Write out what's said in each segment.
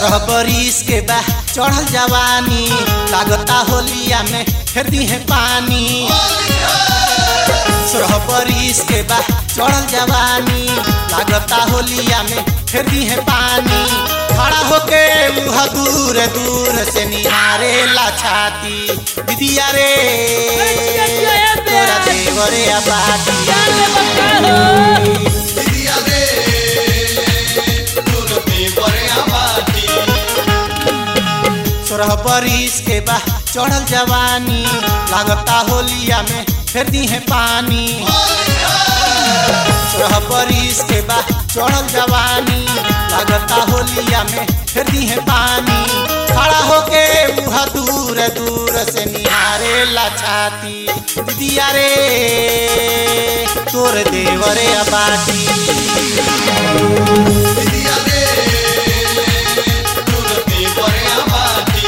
सोरह बरिस के बा चढ़ल जवानी लागता होलिया में फेर दी है पानी। सोरह बरिस के बा चढ़ल जवानी लागता होलिया में फेर दी है पानी। खड़ा होके मुँह दूर दूर से निहारे ला छाती दीदिया रे तोरा देवरे आबादी दीदिया रे तोरा देवरे आबादी। सोरह बरिस के बा चढ़ल जवानी लागता होलिया में फेर दी है पानी। सोरह बरिस के बा चढ़ल जवानी लागता होलिया में फेर दी है पानी। खड़ा होके मुँह दूर दूर से निहारे ला छाती दीदिया रे तोर देवरे आबादी दीदिया रे तोरा देवरे आबादी।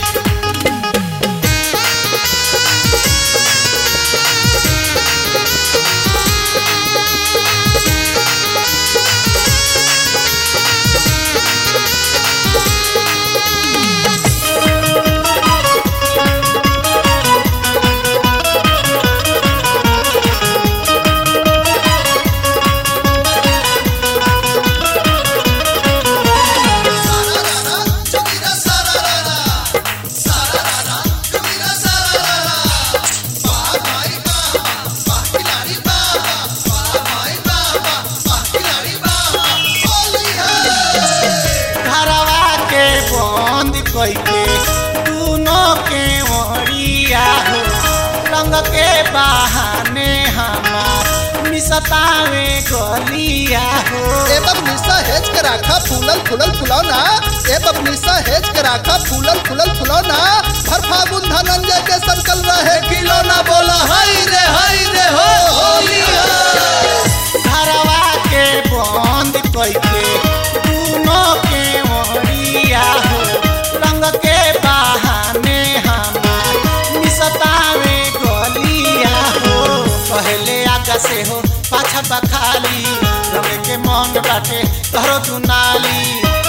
के दोनों के ओरिया हो रंग के बहाने हमार मिसतावे गलिया हो। ए बबनीसा हेज के राखा फूलल फूलल फुलौना ए बबनीसा हेज के राखा फूलल फूलल फुलौना हर फागुन धनंजय के संकल रहे खिलौना बोला हाय रे हो होली घरवा के बंद कइके दोनों के ओरिया हो रंग के बहाने हमार मिसतावे गलिया हो। पहले आगा से हो पाछा बखाली रंग के मन बाटे तोहरो दुनाली।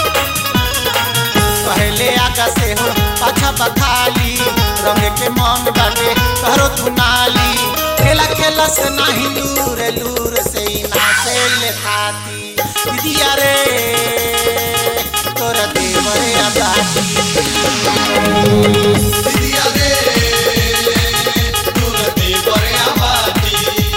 पहले आगा से हो पाछा बखाली रंग के मन बाटे तोहरो दुनाली। खेला खेला से नहीं लूर लूर से ना से ले खाती दीदिया रे तोरा देवरे आबादी दीदिया रे तोरा देवरे आबादी।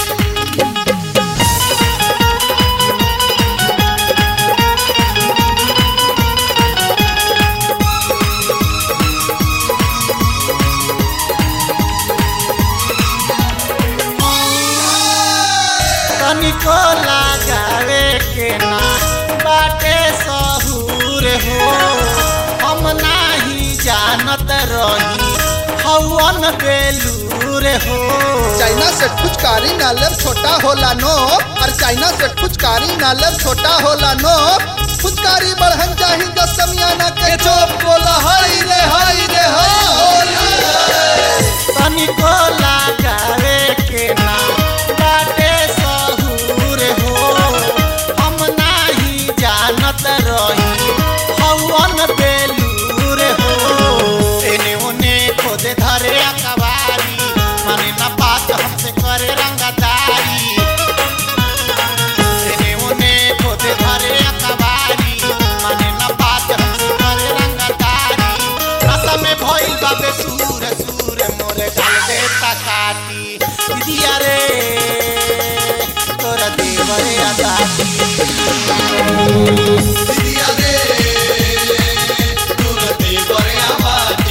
तनिको लगावे के ना बाटे सहूर हो हम नाही जानत रही हवन बेलूर हो। चाइना से फुचकारी नालम छोटा होला नो और चाइना से फुचकारी नालम छोटा होला नो फुचकारी बढ़न चाही दस समियाना के चोप बोला हाय रे हो होली तनिको लगावे के ना बाटे सहूर हो हम नाही जानत रही हवन बेलूर हो। एने ओने खोदे धरे अकबारी माने ना बात हमसे करे रंगदारी। एने ओने खोदे धरे अकबारी माने ना बात हमसे करे रंगदारी। रसा में भइल बाबे सूर सूर मोरे गाल देता काटी दीदिया रे तोरा देवरे आबादी दीदिया रे तोरा देवरे आबादी।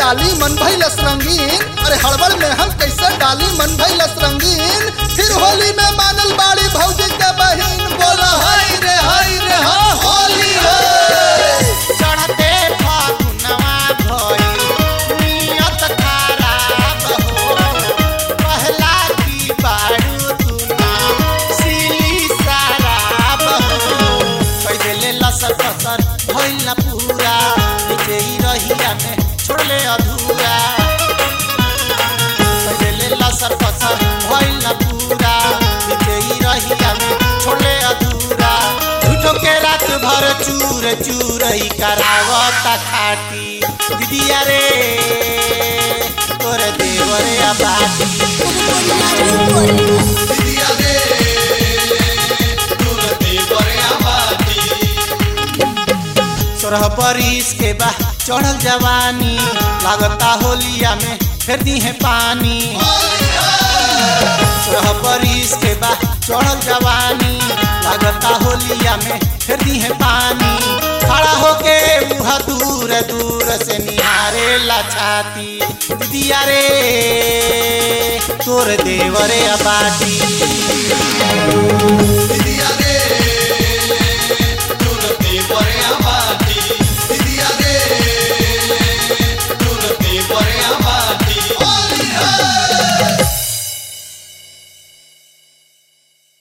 डाली मन भइलस रंगीन, अरे हड़बड़ में हम कैसे डाली मन भइलस रंगीन। फिर होली में मानल बाड़ी भौजी के बहिन, बोला हाय रे हाँ होली है। चढ़ते फागुनवा भइल नियत खराब हो, पहला की बारू दुना सिली शराब हो। कई देले लसर फसर भइल न पूरा, नीचे ही रहिया में छोड़ले अधूरा। कई देले लसर फसर भइल न पूरा, नीचे ही रहिया में छोड़ले अधूरा। झूठो के रात भर चूर चूर ही करावता खाटी, दीदिया रे तोर देवरे आबादी। दीदिया रे तोर देवरे आबादी। 16 बरिस के बा चढ़ल जवानी, लागता होलिया में फेर दी है पानी। 16 बरिस के बा चढ़ल जवानी, लागता होलिया में फेर दी है पानी। खड़ा होके मुहा दूर दूर से निहारे ला छाती, दीदिया रे तोर देवरे आबादी। दीदिया रे